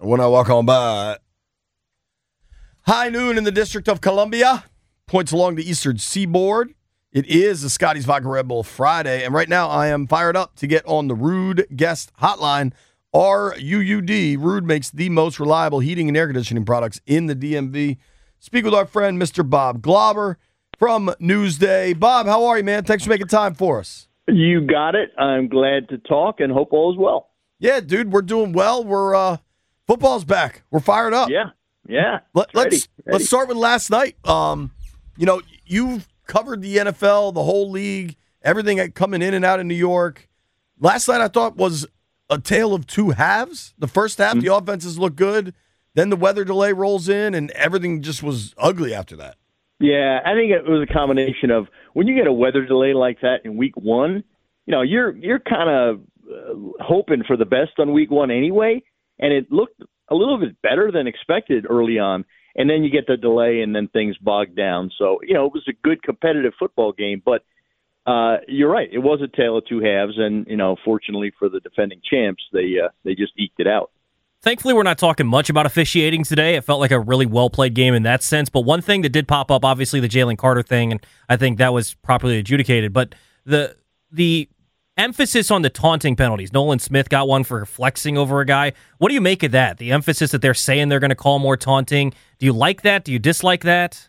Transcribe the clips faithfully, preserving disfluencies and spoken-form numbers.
When I walk on by. High noon in the District of Columbia. Points along the eastern seaboard. It is a Scotty's Vodka Red Bull Friday, and right now I am fired up to get on the Ruud Guest Hotline. R U U D. Ruud makes the most reliable heating and air conditioning products in the D M V. Speak with our friend, Mister Bob Glauber from Newsday. Bob, how are you, man? Thanks for making time for us. You got it. I'm glad to talk and hope all is well. Yeah, dude, we're doing well. We're uh, football's back. We're fired up. Yeah, yeah. Let, let's ready, ready. let's start with last night. Um, you know, you've covered the N F L, the whole league, everything coming in and out of New York. Last night I thought was a tale of two halves. The first half, mm-hmm. the offenses looked good. Then the weather delay rolls in, and everything just was ugly after that. Yeah, I think it was a combination of when you get a weather delay like that in week one, you know, you're you're kind of uh, hoping for the best on week one anyway, and it looked a little bit better than expected early on, and then you get the delay, and then things bogged down. So, you know, it was a good competitive football game, but uh, you're right, it was a tale of two halves, and, you know, fortunately for the defending champs, they uh, they just eked it out. Thankfully, we're not talking much about officiating today. It felt like a really well-played game in that sense. But one thing that did pop up, obviously, the Jalen Carter thing, and I think that was properly adjudicated. But the the emphasis on the taunting penalties. Nolan Smith got one for flexing over a guy. What do you make of that? The emphasis that they're saying they're going to call more taunting. Do you like that? Do you dislike that?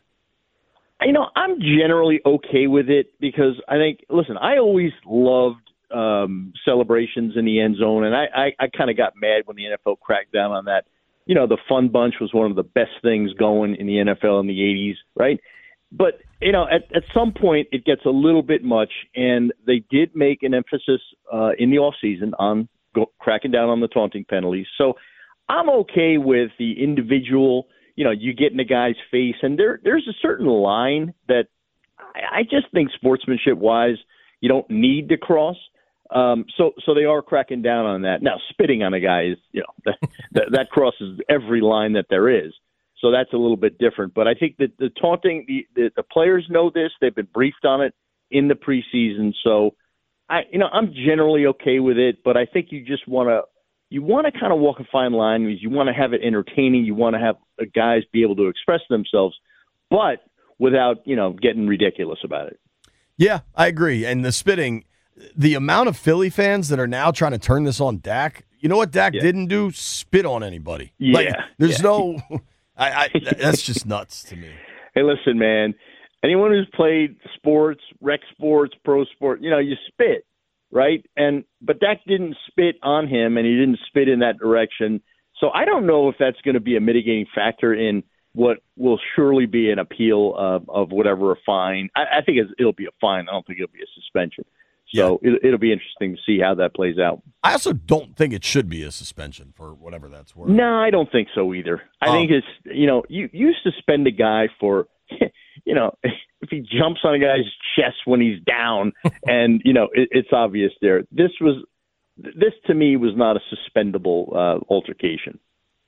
You know, I'm generally okay with it because I think, listen, I always loved Um, celebrations in the end zone, and I, I, I kind of got mad when the N F L cracked down on that. You know, the Fun Bunch was one of the best things going in the N F L in the eighties, right? But, you know, at, at some point it gets a little bit much, and they did make an emphasis uh, in the offseason on go, cracking down on the taunting penalties. So I'm okay with the individual, you know, you get in a guy's face, and there there's a certain line that I, I just think sportsmanship-wise you don't need to cross. Um, so, so they are cracking down on that. Now, spitting on a guy is, you know, that, that, that crosses every line that there is. So that's a little bit different. But I think that the taunting, the, the, the players know this. They've been briefed on it in the preseason. So, I, you know, I'm generally okay with it. But I think you just want to, you want to kind of walk a fine line because you want to have it entertaining. You want to have guys be able to express themselves, but without, you know, getting ridiculous about it. Yeah, I agree. And the spitting, the amount of Philly fans that are now trying to turn this on Dak, you know what Dak yeah. didn't do? Spit on anybody. Yeah. Like, there's yeah. no, I, I, that's just nuts to me. Hey, listen, man, anyone who's played sports, rec sports, pro sport, you know, you spit, right? And, but Dak didn't spit on him and he didn't spit in that direction. So I don't know if that's going to be a mitigating factor in what will surely be an appeal uh, of whatever a fine. I, I think it's, it'll be a fine. I don't think it'll be a suspension. So yeah. it, it'll be interesting to see how that plays out. I also don't think it should be a suspension for whatever that's worth. No, I don't think so either. I um, think it's, you know, you, you suspend a guy for, you know, if he jumps on a guy's chest when he's down and, you know, it, it's obvious there. This was, this to me was not a suspendable uh, altercation.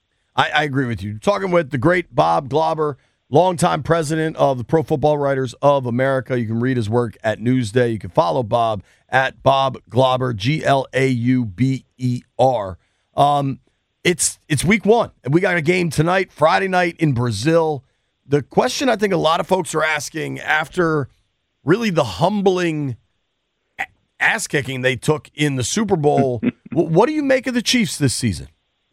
I, I agree with you. Talking with the great Bob Glauber, longtime president of the Pro Football Writers of America. You can read his work at Newsday. You can follow Bob at Bob Glauber, G L A U B E R. Um, it's it's week one, and we got a game tonight, Friday night in Brazil. The question I think a lot of folks are asking after really the humbling ass-kicking they took in the Super Bowl, what do you make of the Chiefs this season?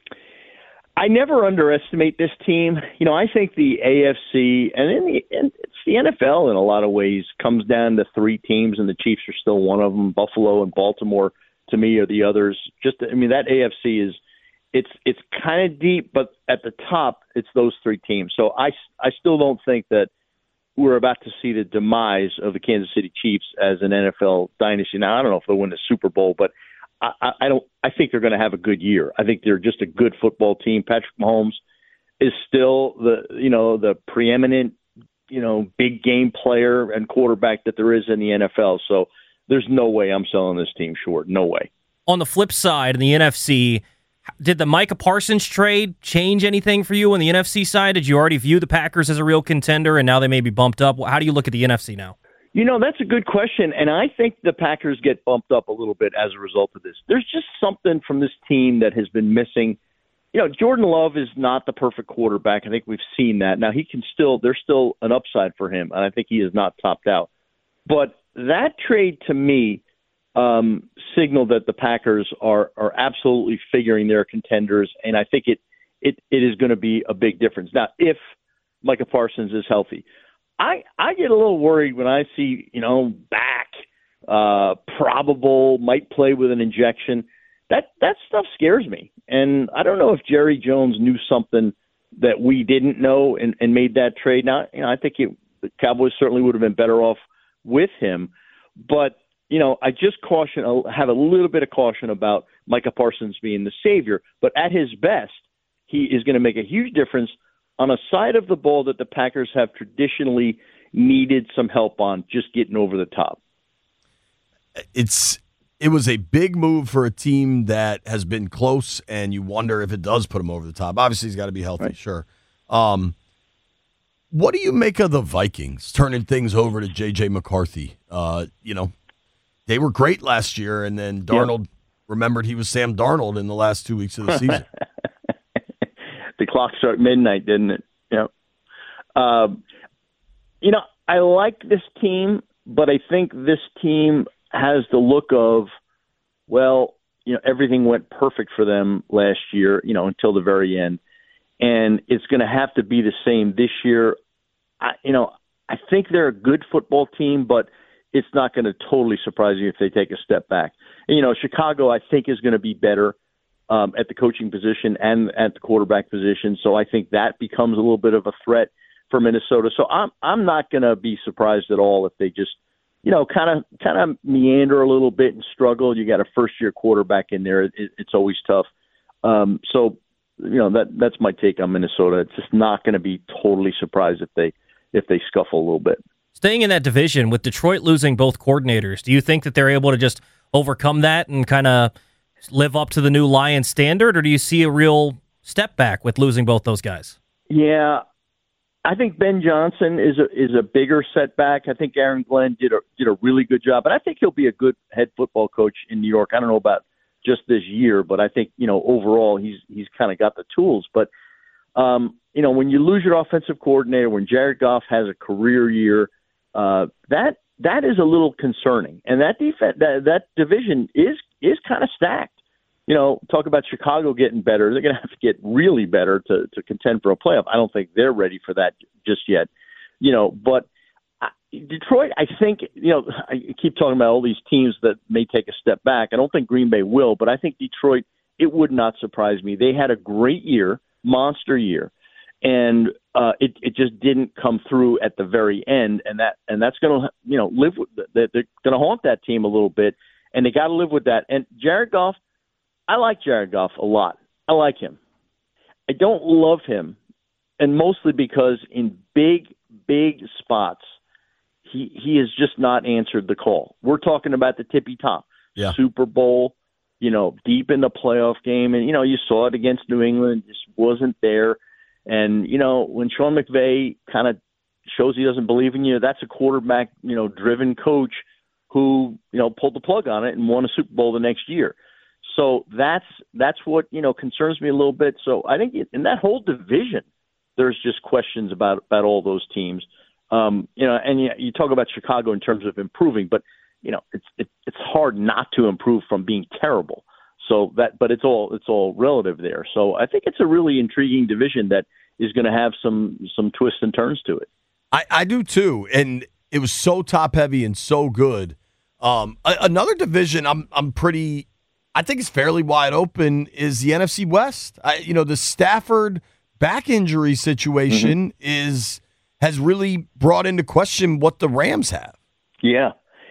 I never underestimate this team. You know, I think the A F C and, in the, and it's the N F L in a lot of ways comes down to three teams, and the Chiefs are still one of them. Buffalo and Baltimore, to me, are the others. Just, I mean, that A F C is it's it's kind of deep, but at the top, it's those three teams. So I I still don't think that we're about to see the demise of the Kansas City Chiefs as an N F L dynasty. Now, I don't know if they'll win the Super Bowl, but I, I don't. I think they're going to have a good year. I think they're just a good football team. Patrick Mahomes is still the you know the preeminent you know big game player and quarterback that there is in the N F L. So there's no way I'm selling this team short. No way. On the flip side, in the N F C, did the Micah Parsons trade change anything for you on the N F C side? Did you already view the Packers as a real contender, and now they may be bumped up? How do you look at the N F C now? You know, that's a good question, and I think the Packers get bumped up a little bit as a result of this. There's just something from this team that has been missing you know, Jordan Love is not the perfect quarterback. I think we've seen that. Now, he can still, there's still an upside for him, and I think he is not topped out. But that trade, to me, um, signaled that the Packers are are absolutely figuring their contenders, and I think it it, it is going to be a big difference. Now, if Micah Parsons is healthy, I, I get a little worried when I see, you know, back, uh, probable, might play with an injection. That that stuff scares me. And I don't know if Jerry Jones knew something that we didn't know and, and made that trade. Now, you know, I think it, the Cowboys certainly would have been better off with him. But, you know, I just caution, have a little bit of caution about Micah Parsons being the savior. But at his best, he is going to make a huge difference on a side of the ball that the Packers have traditionally needed some help on, just getting over the top. It's It was a big move for a team that has been close, and you wonder if it does put him over the top. Obviously, he's got to be healthy, right. Sure. Um, what do you make of the Vikings turning things over to J J McCarthy? Uh, you know, they were great last year, and then Darnold yep. remembered he was Sam Darnold in the last two weeks of the season. The clock struck midnight, didn't it? Yeah. Um, you know, I like this team, but I think this team has the look of, well, you know, everything went perfect for them last year, you know, until the very end. And it's going to have to be the same this year. I, you know, I think they're a good football team, but it's not going to totally surprise you if they take a step back. And, you know, Chicago, I think, is going to be better um, at the coaching position and at the quarterback position. So I think that becomes a little bit of a threat for Minnesota. So I'm I'm not going to be surprised at all if they just, you know, kind of kind of meander a little bit and struggle. You got a first-year quarterback in there. It, it's always tough. Um, so, you know, that that's my take on Minnesota. It's just not going to be totally surprised if they if they scuffle a little bit. Staying in that division, with Detroit losing both coordinators, do you think that they're able to just overcome that and kind of live up to the new Lions standard, or do you see a real step back with losing both those guys? Yeah, I think Ben Johnson is a is a bigger setback. I think Aaron Glenn did a did a really good job, and I think he'll be a good head football coach in New York. I don't know about just this year, but I think, you know, overall he's he's kind of got the tools. But um, you know, when you lose your offensive coordinator, when Jared Goff has a career year, uh, that that is a little concerning. And that defense, that that division is is kind of stacked. You know, talk about Chicago getting better. They're going to have to get really better to, to contend for a playoff. I don't think they're ready for that just yet. You know, but Detroit, I think, you know, I keep talking about all these teams that may take a step back. I don't think Green Bay will, but I think Detroit, it would not surprise me. They had a great year, monster year, and uh, it it just didn't come through at the very end, and that and that's going to, you know, live with they're going to haunt that team a little bit, and they got to live with that. And Jared Goff, I like Jared Goff a lot. I like him. I don't love him, and mostly because in big, big spots, he he has just not answered the call. We're talking about the tippy top, yeah. Super Bowl, you know, deep in the playoff game, and you know you saw it against New England, just wasn't there. And you know when Sean McVay kind of shows he doesn't believe in you, that's a quarterback, you know, driven coach who, you know, pulled the plug on it and won a Super Bowl the next year. So that's that's what, you know, concerns me a little bit. So I think in that whole division, there's just questions about, about all those teams. Um, you know, and you, you talk about Chicago in terms of improving, but you know, it's it, it's hard not to improve from being terrible. So that, but it's all it's all relative there. So I think it's a really intriguing division that is going to have some some twists and turns to it. I, I do too, and it was so top heavy and so good. Um, a, another division, I'm I'm pretty. I think it's fairly wide open. Is the N F C West? I, you know, the Stafford back injury situation mm-hmm. is has really brought into question what the Rams have. Yeah.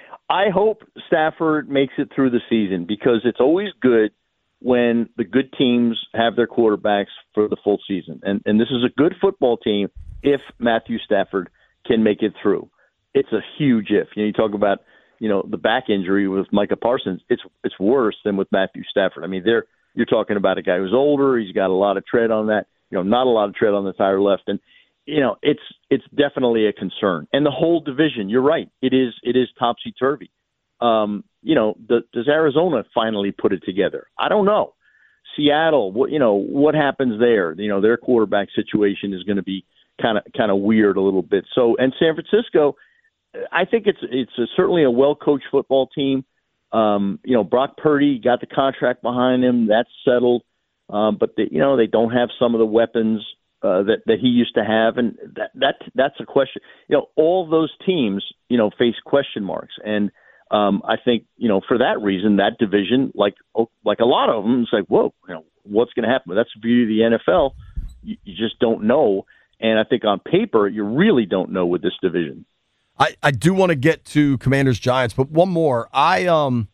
I hope Stafford makes it through the season because it's always good when the good teams have their quarterbacks for the full season. And and this is a good football team if Matthew Stafford can make it through. It's a huge if. You know, you talk about, you know, the back injury with Micah Parsons. It's it's worse than with Matthew Stafford. I mean, they're you're talking about a guy who's older. He's got a lot of tread on that. You know, not a lot of tread on the tire left. And you know, it's it's definitely a concern. And the whole division, you're right, it is it is topsy-turvy. Um, you know, the, does Arizona finally put it together? I don't know. Seattle, what you know, what happens there? You know, their quarterback situation is going to be kind of kind of weird a little bit. So, and San Francisco, I think it's it's a, certainly a well coached football team. Um, you know, Brock Purdy got the contract behind him. That's settled. Um, but they, you know, they don't have some of the weapons uh, that that he used to have, and that that that's a question. You know, all those teams, you know, face question marks, and um, I think you know for that reason, that division, like like a lot of them, it's like, whoa, you know, what's going to happen? But that's the beauty of the N F L. You, you just don't know, and I think on paper, you really don't know with this division. I, I do want to get to Commanders Giants, but one more. I um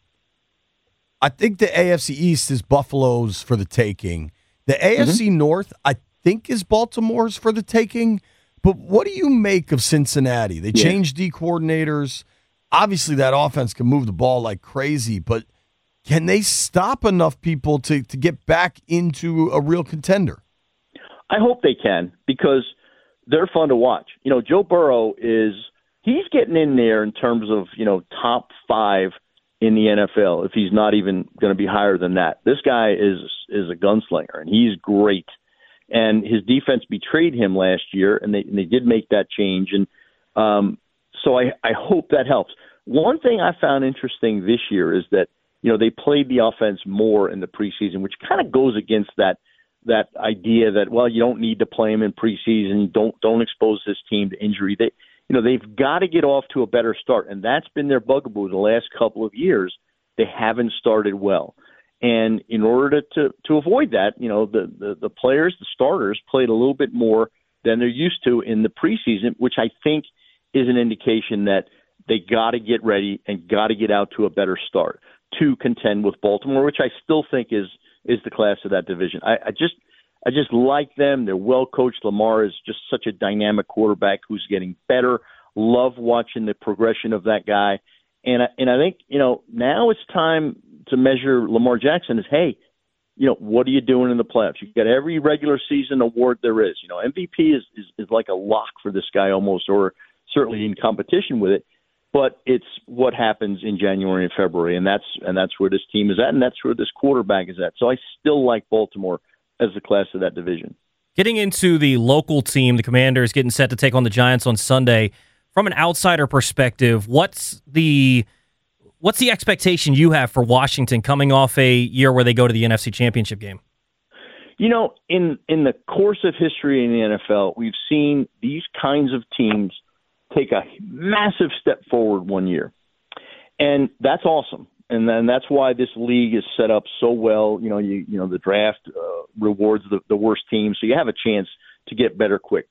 I think the A F C East is Buffalo's for the taking. The A F C mm-hmm. North, I think, is Baltimore's for the taking. But what do you make of Cincinnati? They yeah. changed D coordinators. Obviously, that offense can move the ball like crazy, but can they stop enough people to, to get back into a real contender? I hope they can, because they're fun to watch. You know, Joe Burrow is – he's getting in there in terms of, you know, top five in the N F L, if he's not even going to be higher than that. This guy is is a gunslinger, and he's great. And his defense betrayed him last year, and they and they did make that change. And um, so I, I hope that helps. One thing I found interesting this year is that, you know, they played the offense more in the preseason, which kind of goes against that that idea that, well, you don't need to play him in preseason. Don't don't expose this team to injury. They You know, they've got to get off to a better start, and that's been their bugaboo the last couple of years. They haven't started well. And in order to, to, to avoid that, you know, the, the, the players, the starters, played a little bit more than they're used to in the preseason, which I think is an indication that they got to get ready and got to get out to a better start to contend with Baltimore, which I still think is is the class of that division. I, I just – I just like them. They're well coached. Lamar is just such a dynamic quarterback who's getting better. Love watching the progression of that guy. And I, and I think, you know, now it's time to measure Lamar Jackson as, hey, you know, what are you doing in the playoffs? You've got every regular season award there is. You know, M V P is, is, is like a lock for this guy almost, or certainly in competition with it. But it's what happens in January and February, and that's and that's where this team is at, and that's where this quarterback is at. So I still like Baltimore as the class of that division. Getting into the local team, the Commanders getting set to take on the Giants on Sunday. From an outsider perspective, what's the what's the expectation you have for Washington coming off a year where they go to the N F C Championship game? You know, in in the course of history in the N F L, we've seen these kinds of teams take a massive step forward one year. And that's awesome. And then that's why this league is set up so well. You know, you you know the draft uh, rewards the, the worst team, so you have a chance to get better quick.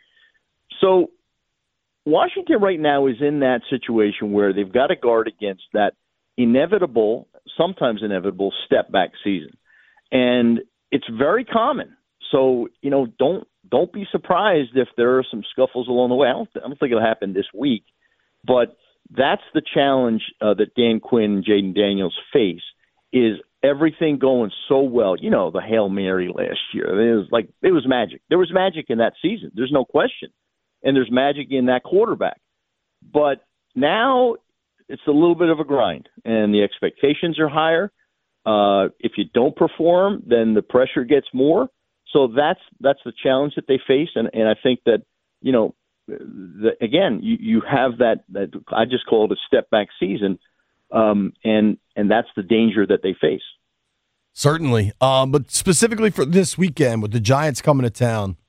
So Washington right now is in that situation where they've got to guard against that inevitable, sometimes inevitable, step back season, and it's very common. So you know, don't don't be surprised if there are some scuffles along the way. I don't, I don't think it'll happen this week, but that's the challenge uh, that Dan Quinn and Jaden Daniels face, is everything going so well. You know, the Hail Mary last year, it was like, it was magic. There was magic in that season. There's no question. And there's magic in that quarterback. But now it's a little bit of a grind, and the expectations are higher. Uh, if you don't perform, then the pressure gets more. So that's that's the challenge that they face. And, and I think that, you know, The, again, you, you have that, that, I just call it a step back season, um, and and that's the danger that they face. Certainly. Um, but specifically for this weekend with the Giants coming to town,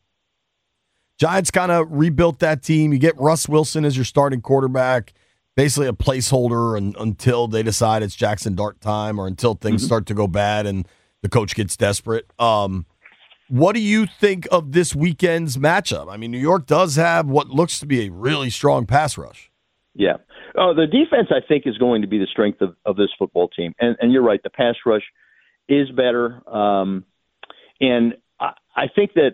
Giants kind of rebuilt that team. You get Russ Wilson as your starting quarterback, basically a placeholder and, until they decide it's Jackson Dart time, or until things mm-hmm. start to go bad and the coach gets desperate. Um What do you think of this weekend's matchup? I mean, New York does have what looks to be a really strong pass rush. Yeah. Oh, the defense, I think, is going to be the strength of, of this football team. And, and you're right, the pass rush is better. Um, and I, I think that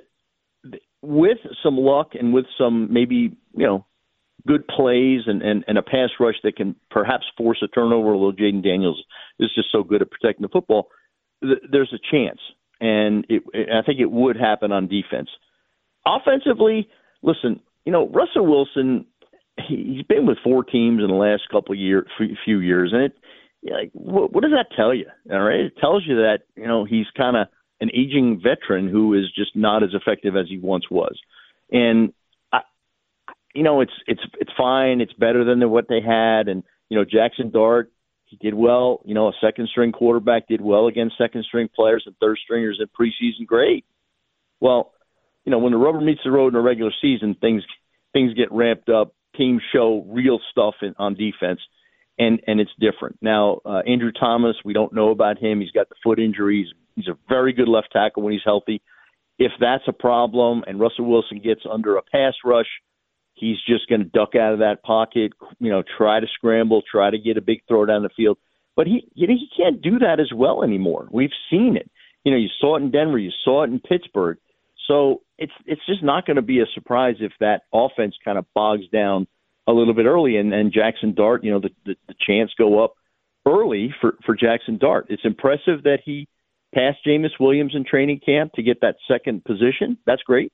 with some luck and with some maybe, you know, good plays and, and, and a pass rush that can perhaps force a turnover, although Jaden Daniels is just so good at protecting the football, th- there's a chance. And it, I think it would happen on defense. Offensively, listen, you know, Russell Wilson, he's been with four teams in the last couple of years, few years, and it, like, what, what does that tell you? All right, it tells you that, you know, he's kind of an aging veteran who is just not as effective as he once was. And I, you know, it's it's it's fine. It's better than what they had. And you know, Jackson Dart, he did well. You know, a second string quarterback did well against second string players and third stringers in preseason. Great. Well, you know, when the rubber meets the road in a regular season, things things get ramped up. Teams show real stuff in, on defense, and and it's different. Now, uh, Andrew Thomas, we don't know about him. He's got the foot injuries. He's a very good left tackle when he's healthy. If that's a problem and Russell Wilson gets under a pass rush, he's just going to duck out of that pocket, you know, try to scramble, try to get a big throw down the field. But he, you know, he can't do that as well anymore. We've seen it. You know, you saw it in Denver. You saw it in Pittsburgh. So it's it's just not going to be a surprise if that offense kind of bogs down a little bit early, and, and Jackson Dart, you know, the, the, the chance go up early for, for Jackson Dart. It's impressive that he passed Jameis Williams in training camp to get that second position. That's great.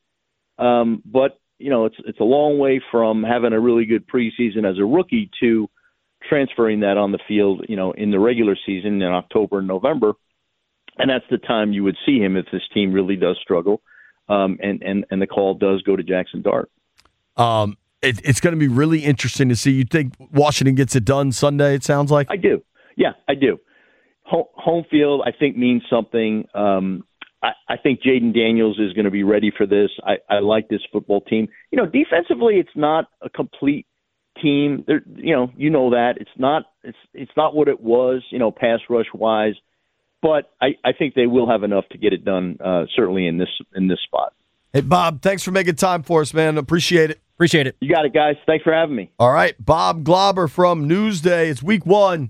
Um, but, you know, it's it's a long way from having a really good preseason as a rookie to transferring that on the field, you know, in the regular season in October and November. And that's the time you would see him if this team really does struggle. Um, and, and, and the call does go to Jackson Dart. Um, it, it's going to be really interesting to see. You think Washington gets it done Sunday, it sounds like? I do. Yeah, I do. Home, home field, I think, means something. Um, I, I think Jaden Daniels is going to be ready for this. I, I like this football team. You know, defensively, it's not a complete team. They're, you know, you know that. It's not it's it's not what it was, you know, pass rush-wise. But I, I think they will have enough to get it done, uh, certainly in this in this spot. Hey, Bob, thanks for making time for us, man. Appreciate it. Appreciate it. You got it, guys. Thanks for having me. All right, Bob Glauber from Newsday. It's week one,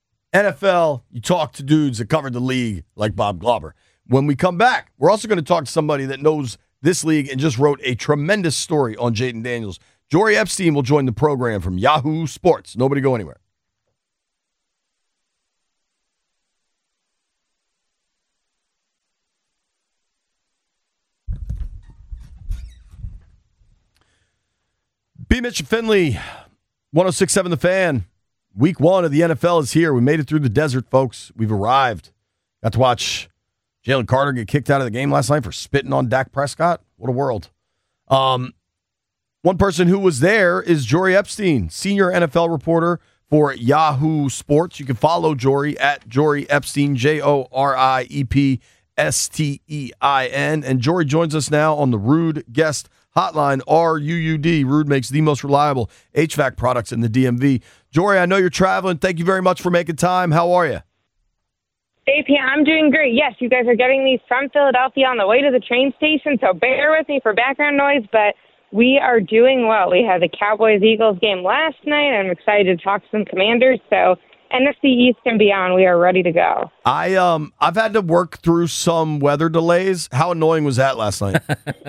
N F L. You talk to dudes that covered the league like Bob Glauber. When we come back, we're also going to talk to somebody that knows this league and just wrote a tremendous story on Jaden Daniels. Jory Epstein will join the program from Yahoo Sports. Nobody go anywhere. B. Mitch and Finley, one oh six point seven The Fan. Week one of the N F L is here. We made it through the desert, folks. We've arrived. Got to watch Jalen Carter get kicked out of the game last night for spitting on Dak Prescott. What a world. Um, one person who was there is Jory Epstein, senior N F L reporter for Yahoo Sports. You can follow Jory at Jory Epstein, J O R I E P S T E I N. And Jory joins us now on the Ruud Guest Hotline, R U U D. Ruud makes the most reliable H V A C products in the D M V. Jory, I know you're traveling. Thank you very much for making time. How are you? A P, I'm doing great. Yes, you guys are getting these from Philadelphia on the way to the train station, so bear with me for background noise, but we are doing well. We had the Cowboys-Eagles game last night. I'm excited to talk to some Commanders, so N F C East and beyond, we are ready to go. I, um, I've had to work through some weather delays. How annoying was that last night?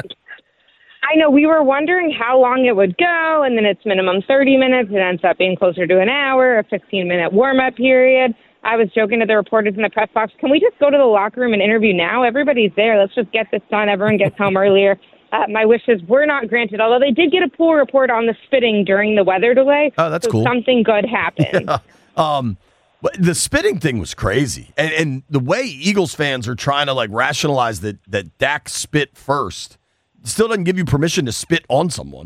I know, we were wondering how long it would go, and then it's minimum thirty minutes. It ends up being closer to an hour, a fifteen-minute warm-up period. I was joking to the reporters in the press box, can we just go to the locker room and interview now? Everybody's there. Let's just get this done. Everyone gets home earlier. Uh, my wishes were not granted, although they did get a pool report on the spitting during the weather delay. Oh, that's so cool. Something good happened. Yeah. Um, but the spitting thing was crazy. And, and the way Eagles fans are trying to, like, rationalize that, that Dak spit first still doesn't give you permission to spit on someone.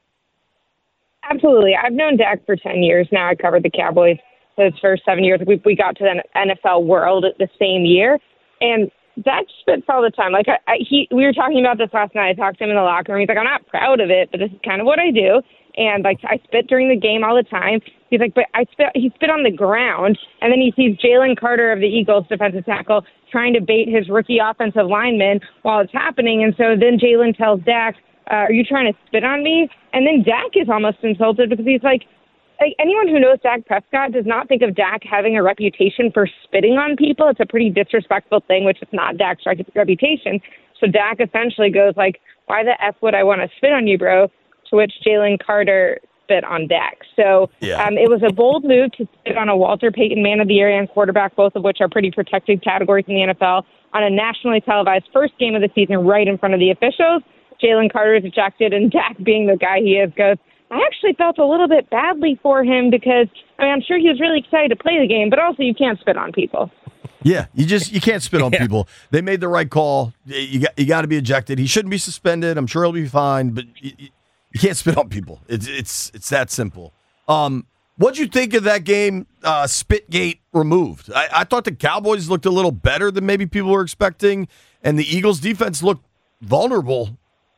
Absolutely. I've known Dak for ten years now. I covered the Cowboys for his first seven years. We, we got to the N F L world the same year. And Dak spits all the time. Like I, I, he, we were talking about this last night. I talked to him in the locker room. He's like, I'm not proud of it, but this is kind of what I do. And like I spit during the game all the time. He's like, but I spit. He spit on the ground, and then he sees Jalen Carter of the Eagles, defensive tackle, trying to bait his rookie offensive lineman while it's happening. And so then Jalen tells Dak, uh, "Are you trying to spit on me?" And then Dak is almost insulted because he's like, like, anyone who knows Dak Prescott does not think of Dak having a reputation for spitting on people. It's a pretty disrespectful thing, which is not Dak's reputation. So Dak essentially goes like, "Why the F would I want to spit on you, bro?" To which Jalen Carter spit on Dak. So yeah. um, it was a bold move to spit on a Walter Payton Man of the Year and quarterback, both of which are pretty protected categories in the N F L, on a nationally televised first game of the season right in front of the officials. Jalen Carter is ejected, and Dak, being the guy he is, goes, I actually felt a little bit badly for him because, I mean, I'm sure he was really excited to play the game, but also you can't spit on people. Yeah, you just you can't spit on Yeah. people. They made the right call. You got you got to be ejected. He shouldn't be suspended. I'm sure he'll be fine, but you, you can't spit on people. It's it's it's that simple. Um, what'd you think of that game? Uh, Spitgate removed. I, I thought the Cowboys looked a little better than maybe people were expecting, and the Eagles' defense looked vulnerable.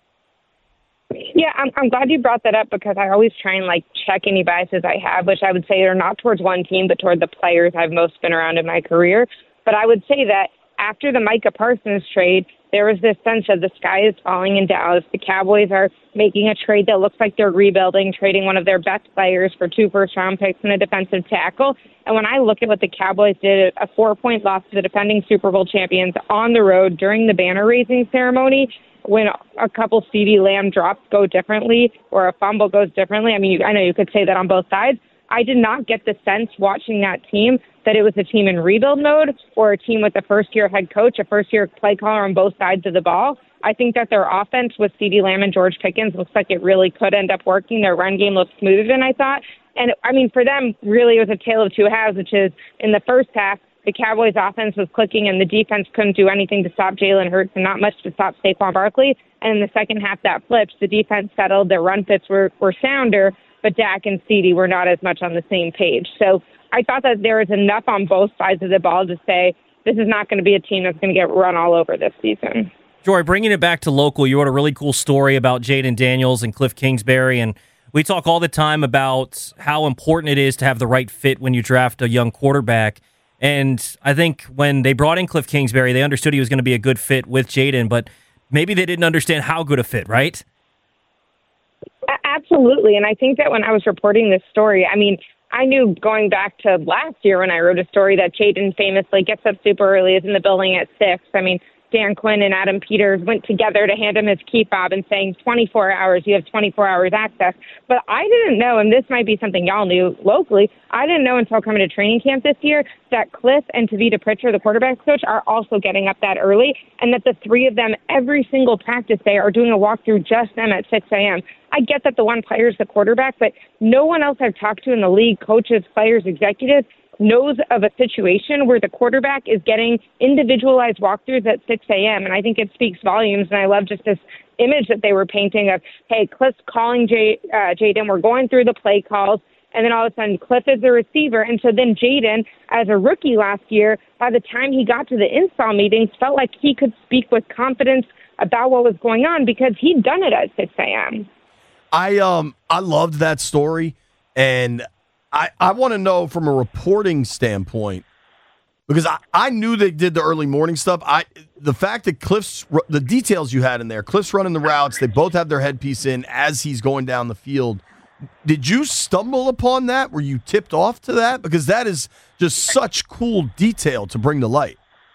Yeah, I'm, I'm glad you brought that up because I always try and like check any biases I have, which I would say are not towards one team, but toward the players I've most been around in my career. But I would say that after the Micah Parsons trade, there was this sense of the sky is falling in Dallas. The Cowboys are making a trade that looks like they're rebuilding, trading one of their best players for two first-round picks and a defensive tackle. And when I look at what the Cowboys did, a four-point loss to the defending Super Bowl champions on the road during the banner-raising ceremony, when a couple CeeDee Lamb drops go differently or a fumble goes differently, I mean, you, I know you could say that on both sides. I did not get the sense watching that team that it was a team in rebuild mode or a team with a first-year head coach, a first-year play caller on both sides of the ball. I think that their offense with CeeDee Lamb and George Pickens looks like it really could end up working. Their run game looks smoother than I thought. And, I mean, for them, really it was a tale of two halves, which is in the first half, the Cowboys' offense was clicking and the defense couldn't do anything to stop Jalen Hurts and not much to stop Saquon Barkley. And in the second half, that flipped. The defense settled. Their run fits were, were sounder, but Dak and CeeDee were not as much on the same page. So I thought that there was enough on both sides of the ball to say this is not going to be a team that's going to get run all over this season. Jory, bringing it back to local, you wrote a really cool story about Jaden Daniels and Cliff Kingsbury, and we talk all the time about how important it is to have the right fit when you draft a young quarterback. And I think when they brought in Cliff Kingsbury, they understood he was going to be a good fit with Jaden, but maybe they didn't understand how good a fit, right? Absolutely. And I think that when I was reporting this story, I mean, I knew going back to last year when I wrote a story that Jaden famously gets up super early, is in the building at six. I mean, Dan Quinn and Adam Peters went together to hand him his key fob and saying twenty-four hours, you have twenty-four hours access. But I didn't know, and this might be something y'all knew locally, I didn't know until coming to training camp this year that Cliff and Tavita Pritchard, the quarterback coach, are also getting up that early, and that the three of them every single practice day are doing a walkthrough just them at six a.m. I get that the one player is the quarterback, but no one else I've talked to in the league, coaches, players, executives, knows of a situation where the quarterback is getting individualized walkthroughs at six a.m. And I think it speaks volumes. And I love just this image that they were painting of, hey, Cliff's calling Jay, uh, Jaden. We're going through the play calls. And then all of a sudden, Cliff is the receiver. And so then Jaden, as a rookie last year, by the time he got to the install meetings, felt like he could speak with confidence about what was going on because he'd done it at six a.m. I um I loved that story, and I, I want to know from a reporting standpoint, because I, I knew they did the early morning stuff. I the fact that Cliff's the details you had in there, Cliff's running the routes, they both have their headpiece in as he's going down the field. Did you stumble upon that? Were you tipped off to that? Because that is just such cool detail to bring to light.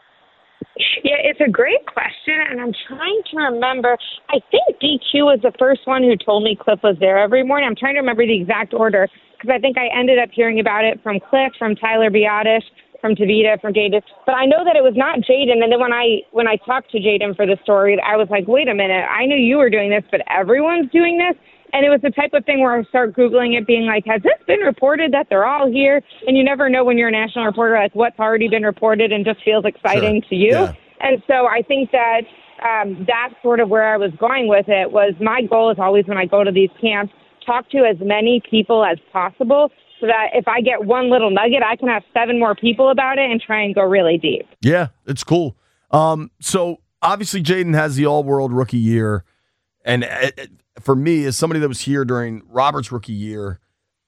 Yeah, it's a great question, and I'm trying to remember. I think D Q was the first one who told me Cliff was there every morning. I'm trying to remember the exact order because I think I ended up hearing about it from Cliff, from Tyler Biotish, from Tavita, from Jaden. But I know that it was not Jaden. And then when I when I talked to Jaden for the story, I was like, wait a minute, I knew you were doing this, but everyone's doing this. And it was the type of thing where I start Googling it, being like, has this been reported that they're all here? And you never know when you're a national reporter, like what's already been reported and just feels exciting Sure. to you. Yeah. And so I think that um, that's sort of where I was going with it. Was my goal is always when I go to these camps, talk to as many people as possible so that if I get one little nugget, I can have seven more people about it and try and go really deep. Yeah, it's cool. Um, so obviously Jaden has the all-world rookie year. And it, it, for me, as somebody that was here during Robert's rookie year,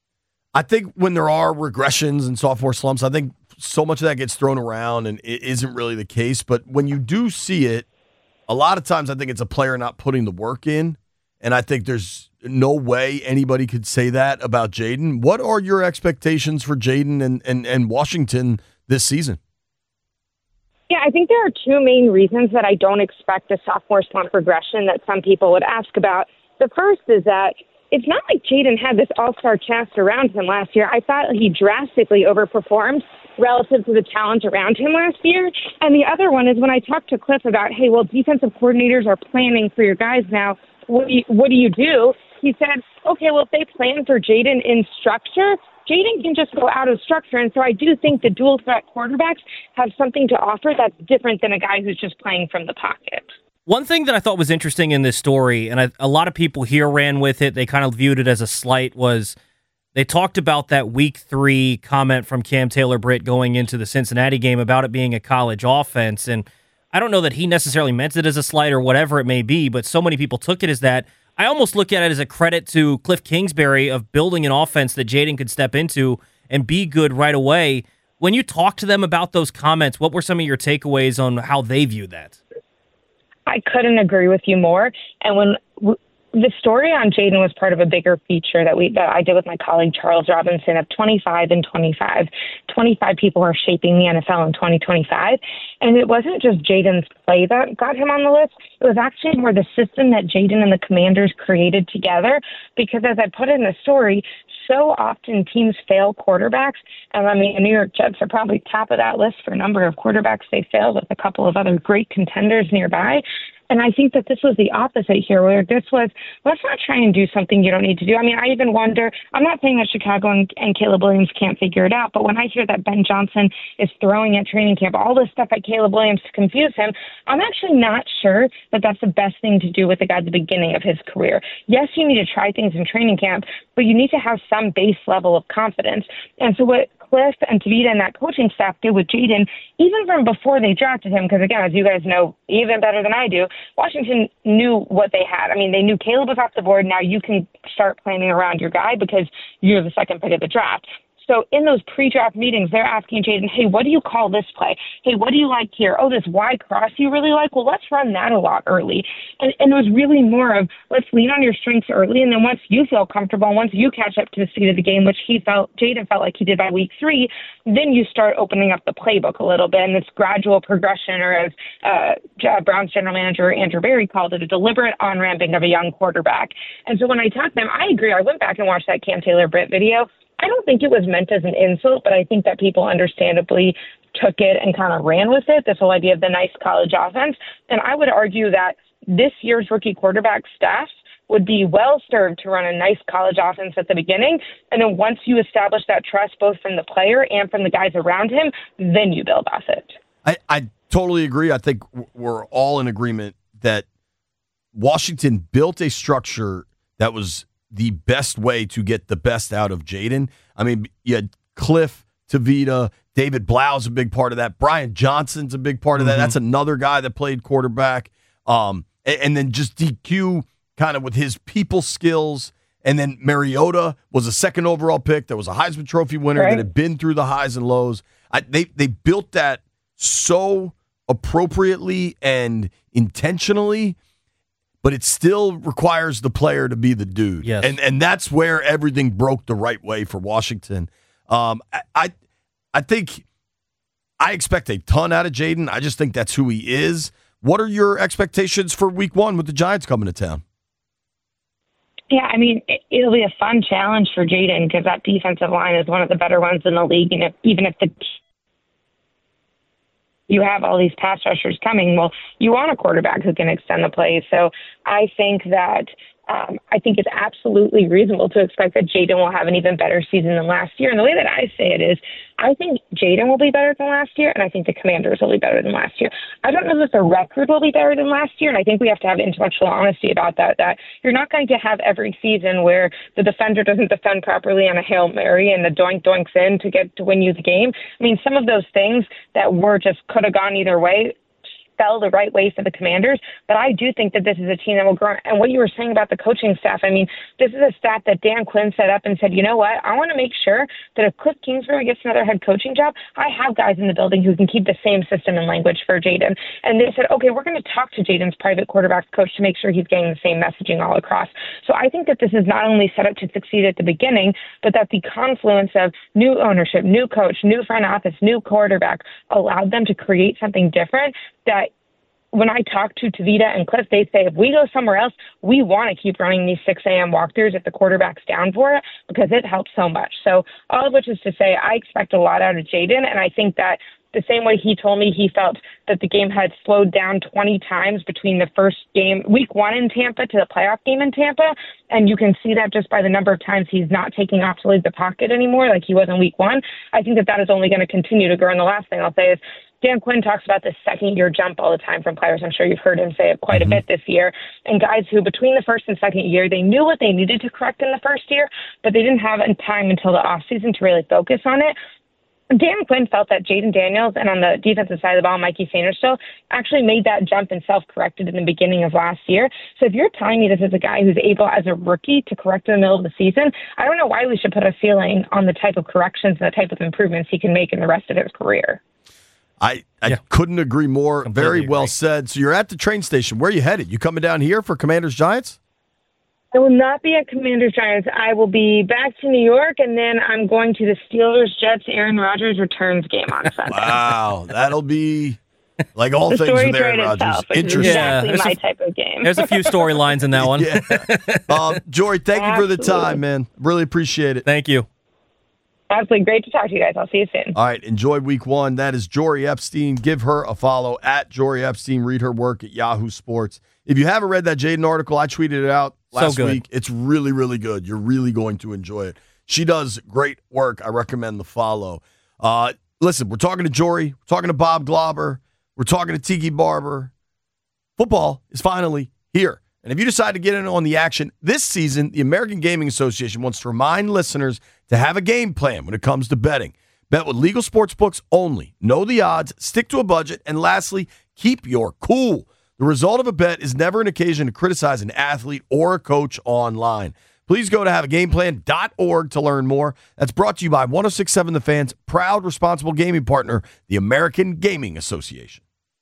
I think when there are regressions and sophomore slumps, I think so much of that gets thrown around and it isn't really the case. But when you do see it, a lot of times I think it's a player not putting the work in. And I think there's no way anybody could say that about Jaden. What are your expectations for Jaden and, and, and Washington this season? Yeah, I think there are two main reasons that I don't expect a sophomore slump regression that some people would ask about. The first is that it's not like Jaden had this all-star cast around him last year. I thought he drastically overperformed relative to the talent around him last year. And the other one is when I talked to Cliff about, hey, well, defensive coordinators are planning for your guys now. What do you, what do you do? He said, okay, well, if they plan for Jaden in structure, Jaden can just go out of structure. And so I do think the dual threat quarterbacks have something to offer that's different than a guy who's just playing from the pocket. One thing that I thought was interesting in this story, and I, a lot of people here ran with it, they kind of viewed it as a slight, was they talked about that week three comment from Cam Taylor-Britt going into the Cincinnati game about it being a college offense. And I don't know that he necessarily meant it as a slight or whatever it may be, but so many people took it as that. I almost look at it as a credit to Cliff Kingsbury of building an offense that Jaden could step into and be good right away. When you talk to them about those comments, what were some of your takeaways on how they view that? I couldn't agree with you more. And when w- the story on Jaden was part of a bigger feature that we that I did with my colleague Charles Robinson of twenty-five and twenty-five. twenty-five people are shaping the N F L in twenty twenty-five. And it wasn't just Jaden's play that got him on the list. It was actually more the system that Jaden and the Commanders created together. Because as I put in the story, so often teams fail quarterbacks. And I mean, the New York Jets are probably top of that list for a number of quarterbacks they failed, with a couple of other great contenders nearby. And I think that this was the opposite here, where this was, let's not try and do something you don't need to do. I mean, I even wonder, I'm not saying that Chicago and, and Caleb Williams can't figure it out, but when I hear that Ben Johnson is throwing at training camp all this stuff at Caleb Williams to confuse him, I'm actually not sure that that's the best thing to do with the guy at the beginning of his career. Yes, you need to try things in training camp, but you need to have some base level of confidence. And so what Cliff and Tavita and that coaching staff did with Jaden, even from before they drafted him, because again, as you guys know even better than I do, Washington knew what they had. I mean, they knew Caleb was off the board. Now you can start planning around your guy because you're the second pick of the draft. So in those pre-draft meetings, they're asking Jaden, hey, what do you call this play? Hey, what do you like here? Oh, this Y cross you really like? Well, let's run that a lot early. And, and it was really more of, let's lean on your strengths early. And then once you feel comfortable, once you catch up to the speed of the game, which he felt, Jaden felt like he did by week three, then you start opening up the playbook a little bit. And this gradual progression, or as uh, Browns general manager Andrew Berry called it, a deliberate on-ramping of a young quarterback. And so when I talked to them, I agree. I went back and watched that Cam Taylor-Britt video. I don't think it was meant as an insult, but I think that people understandably took it and kind of ran with it, this whole idea of the nice college offense. And I would argue that this year's rookie quarterback staff would be well served to run a nice college offense at the beginning. And then once you establish that trust, both from the player and from the guys around him, then you build off it. I, I totally agree. I think we're all in agreement that Washington built a structure that was the best way to get the best out of Jaden. I mean, you had Cliff, Tavita, David Blau's a big part of that. Brian Johnson's a big part of that. Mm-hmm. That's another guy that played quarterback. Um, and, and then just D Q kind of with his people skills. And then Mariota was a second overall pick that was a Heisman Trophy winner right. that had been through the highs and lows. I, they they built that so appropriately and intentionally, but it still requires the player to be the dude. Yes. And and that's where everything broke the right way for Washington. Um, I, I I think I expect a ton out of Jaden. I just think that's who he is. What are your expectations for week one with the Giants coming to town? Yeah, I mean, it, it'll be a fun challenge for Jaden because that defensive line is one of the better ones in the league. And if, even if the you have all these pass rushers coming, well, you want a quarterback who can extend the play. So I think that um, I think it's absolutely reasonable to expect that Jaden will have an even better season than last year. And the way that I say it is, I think Jaden will be better than last year, and I think the Commanders will be better than last year. I don't know that the record will be better than last year, and I think we have to have intellectual honesty about that, that you're not going to have every season where the defender doesn't defend properly on a Hail Mary and the doink doinks in to get to win you the game. I mean, some of those things that were just could have gone either way fell the right way for the Commanders, but I do think that this is a team that will grow. And what you were saying about the coaching staff, I mean, this is a staff that Dan Quinn set up and said, you know what, I want to make sure that if Cliff Kingsbury gets another head coaching job, I have guys in the building who can keep the same system and language for Jaden. And they said, okay, we're going to talk to Jaden's private quarterbacks coach to make sure he's getting the same messaging all across. So I think that this is not only set up to succeed at the beginning, but that the confluence of new ownership, new coach, new front office, new quarterback allowed them to create something different that when I talk to Tavita and Cliff, they say, if we go somewhere else, we want to keep running these six a.m. walkthroughs if the quarterback's down for it because it helps so much. So all of which is to say, I expect a lot out of Jaden, and I think that the same way he told me he felt that the game had slowed down twenty times between the first game, week one in Tampa, to the playoff game in Tampa. And you can see that just by the number of times he's not taking off to leave the pocket anymore, like he was in week one. I think that that is only going to continue to grow. And the last thing I'll say is, Dan Quinn talks about this second-year jump all the time from players. I'm sure you've heard him say it quite mm-hmm. a bit this year. And guys who, between the first and second year, they knew what they needed to correct in the first year, but they didn't have time until the offseason to really focus on it. Dan Quinn felt that Jaden Daniels and on the defensive side of the ball, Mikey Sainristil, actually made that jump and self-corrected in the beginning of last year. So if you're telling me this is a guy who's able as a rookie to correct in the middle of the season, I don't know why we should put a ceiling on the type of corrections and the type of improvements he can make in the rest of his career. I, I yeah. couldn't agree more. Completely Very well agree. said. So you're at the train station. Where are you headed? You coming down here for Commanders Giants? I will not be at Commanders Giants. I will be back to New York, and then I'm going to the Steelers Jets Aaron Rodgers returns game on Sunday. Wow, that'll be like all things with Aaron Rodgers. Itself, Interesting. Exactly yeah, my a, type of game. There's a few storylines in that one. yeah. um, Jory, thank Absolutely. you for the time, man. Really appreciate it. Thank you. Absolutely. Great to talk to you guys. I'll see you soon. All right. Enjoy week one. That is Jory Epstein. Give her a follow at Jory Epstein. Read her work at Yahoo Sports. If you haven't read that Jaden article, I tweeted it out last so week. It's really, really good. You're really going to enjoy it. She does great work. I recommend the follow. Uh, listen, we're talking to Jory. We're talking to Bob Glauber. We're talking to Tiki Barber. Football is finally here. And if you decide to get in on the action this season, the American Gaming Association wants to remind listeners to have a game plan when it comes to betting. Bet with legal sports books only. Know the odds, stick to a budget, and lastly, keep your cool. The result of a bet is never an occasion to criticize an athlete or a coach online. Please go to have a game plan dot org to learn more. That's brought to you by one oh six point seven The Fan's proud responsible gaming partner, the American Gaming Association.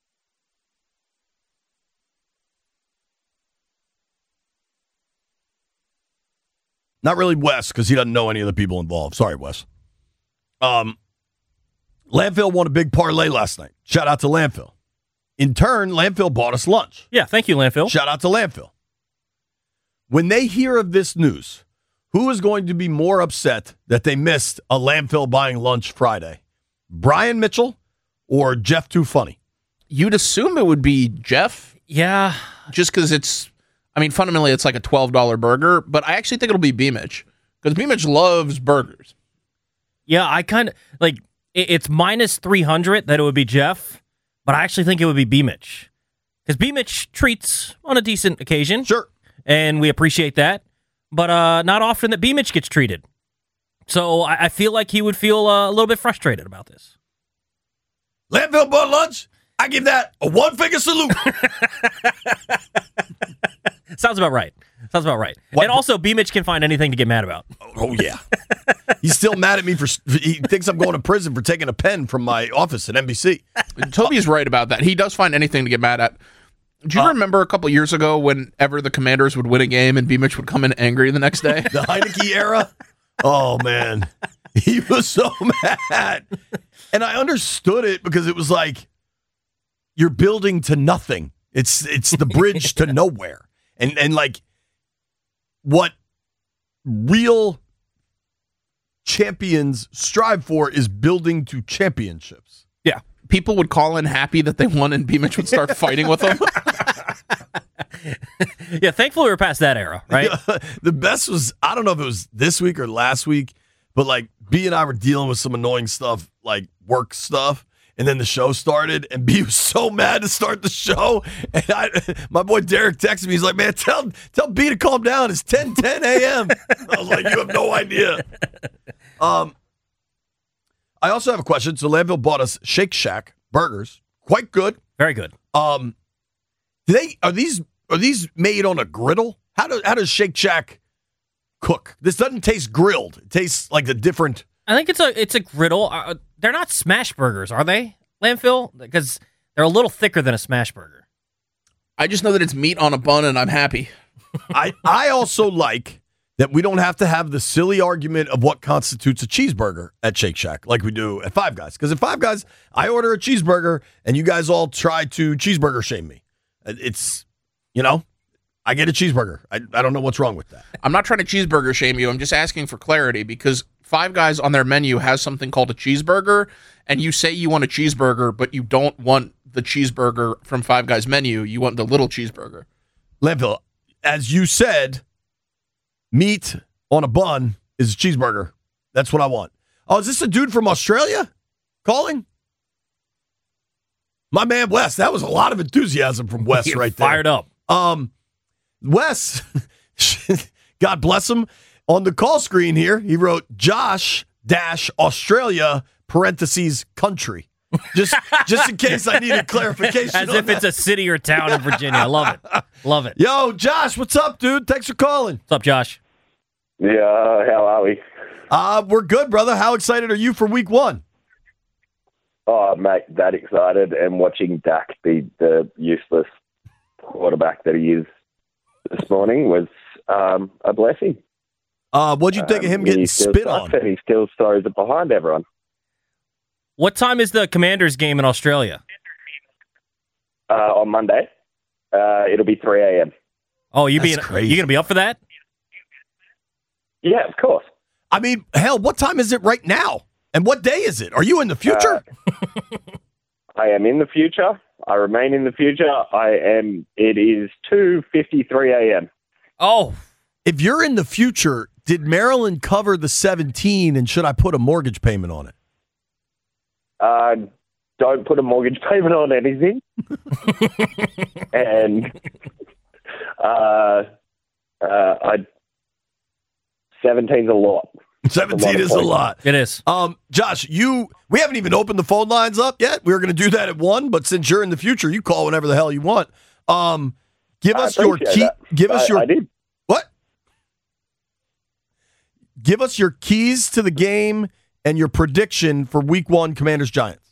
Not really Wes, because he doesn't know any of the people involved. Sorry, Wes. Um, Landfill won a big parlay last night. Shout out to Landfill. In turn, Landfill bought us lunch. Yeah, thank you, Landfill. Shout out to Landfill. When they hear of this news, who is going to be more upset that they missed a Landfill buying lunch Friday? Brian Mitchell or Jeff Too Funny? You'd assume it would be Jeff. Yeah. Just because it's... I mean, fundamentally, it's like a twelve dollars burger, but I actually think it'll be B-Mitch because B-Mitch loves burgers. Yeah, I kind of like it's minus three hundred that it would be Jeff, but I actually think it would be B-Mitch because B-Mitch treats on a decent occasion. Sure. And we appreciate that, but uh, not often that B-Mitch gets treated. So I, I feel like he would feel uh, a little bit frustrated about this. Landfill bought lunch. I give that a one-finger salute. Sounds about right. Sounds about right. What? And also, B-Mitch can find anything to get mad about. Oh, yeah. He's still mad at me for, he thinks I'm going to prison for taking a pen from my office at N B C. Toby's right about that. He does find anything to get mad at. Do you uh, remember a couple years ago whenever the Commanders would win a game and B-Mitch would come in angry the next day? The Heineke era? Oh, man. He was so mad. And I understood it because it was like, you're building to nothing. It's it's the bridge to nowhere. And and like what real champions strive for is building to championships. Yeah. People would call in happy that they won and B-Mitch would start fighting with them. Yeah, thankfully we're past that era, right? Yeah, the best was, I don't know if it was this week or last week, but like B and I were dealing with some annoying stuff, like work stuff. And then the show started, and B was so mad to start the show. And I, my boy Derek texted me. He's like, man, tell tell B to calm down. It's ten ten a.m. I was like, you have no idea. Um, I also have a question. So Landfill bought us Shake Shack burgers. Quite good. Very good. Um, do they are these are these made on a griddle? How do how does Shake Shack cook? This doesn't taste grilled. It tastes like a different. I think it's a it's a griddle. Uh, they're not smash burgers, are they, Landfill? Because they're a little thicker than a smash burger. I just know that it's meat on a bun, and I'm happy. I, I also like that we don't have to have the silly argument of what constitutes a cheeseburger at Shake Shack like we do at Five Guys. Because at Five Guys, I order a cheeseburger, and you guys all try to cheeseburger shame me. It's, you know, I get a cheeseburger. I, I don't know what's wrong with that. I'm not trying to cheeseburger shame you. I'm just asking for clarity because Five Guys on their menu has something called a cheeseburger, and you say you want a cheeseburger, but you don't want the cheeseburger from Five Guys menu. You want the little cheeseburger. Landfill, as you said, meat on a bun is a cheeseburger. That's what I want. Oh, is this a dude from Australia calling? My man Wes. That was a lot of enthusiasm from Wes You're right there. Fired up. Um, Wes, God bless him. On the call screen here, he wrote Josh dash Australia parentheses country. Just just in case I needed clarification. As if that. it's a city or town in Virginia. I love it. Love it. Yo, Josh, what's up, dude? Thanks for calling. What's up, Josh? Yeah, how are we? Uh, we're good, brother. How excited are you for week one? Oh, mate, that excited. And watching Dak be the useless quarterback that he is this morning was um, a blessing. Uh, what'd you think um, of him getting he still spit sucks on? And he still throws it behind everyone. What time is the Commanders game in Australia? Uh, on Monday, uh, it'll be three a.m. Oh, you That's being crazy. you gonna be up for that? Yeah, of course. I mean, hell, what time is it right now? And what day is it? Are you in the future? Uh, I am in the future. I remain in the future. I am. It is two fifty-three a.m. Oh, If you're in the future, did Maryland cover the seventeen, and should I put a mortgage payment on it? Uh, don't put a mortgage payment on anything. and uh, uh, I seventeen's a lot. seventeen A lot of is a points. lot. it is. Um, Josh, you we haven't even opened the phone lines up yet. We were going to do that at one, but since you're in the future, you call whenever the hell you want. Um, give I us your appreciate key. that. Give us I, your I did. what? Give us your keys to the game and your prediction for Week One, Commanders Giants.